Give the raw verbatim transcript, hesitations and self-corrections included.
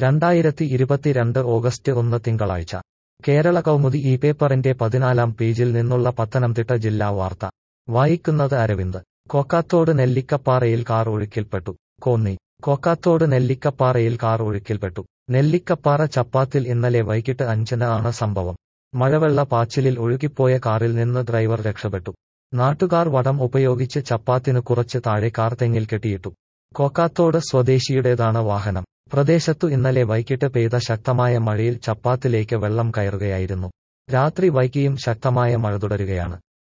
രണ്ടായിരത്തി ഇരുപത്തിരണ്ട് ഓഗസ്റ്റ് ഒന്ന് തിങ്കളാഴ്ച കേരള കൗമുദി ഈ പേപ്പറിന്റെ പതിനാലാം പേജിൽ നിന്നുള്ള പത്തനംതിട്ട ജില്ലാ വാർത്ത വായിക്കുന്നത് അരവിന്ദ്. കോക്കാത്തോട് നെല്ലിക്കപ്പാറയിൽ കാർ ഒഴുക്കിൽപ്പെട്ടു. കോന്നി. കോക്കാത്തോട് നെല്ലിക്കപ്പാറയിൽ കാർ ഒഴുക്കിൽപ്പെട്ടു. നെല്ലിക്കപ്പാറ ചപ്പാത്തിൽ ഇന്നലെ വൈകിട്ട് അഞ്ചിന് ആണ് സംഭവം. മഴവെള്ള പാച്ചിലിൽ ഒഴുകിപ്പോയ കാറിൽ നിന്ന് ഡ്രൈവർ രക്ഷപ്പെട്ടു. നാട്ടുകാർ വടം ഉപയോഗിച്ച് ചപ്പാത്തിനു കുറച്ച് താഴെ കാർ തെങ്ങിൽ കെട്ടിയിട്ടു. കോക്കാത്തോട് സ്വദേശിയുടേതാണ് വാഹനം. പ്രദേശത്തു ഇന്നലെ വൈകിട്ട് പെയ്ത ശക്തമായ മഴയിൽ ചപ്പാത്തിലേക്ക് വെള്ളം കയറുകയായിരുന്നു. രാത്രി വൈകിയും ശക്തമായ മഴ തുടരുകയാണ്.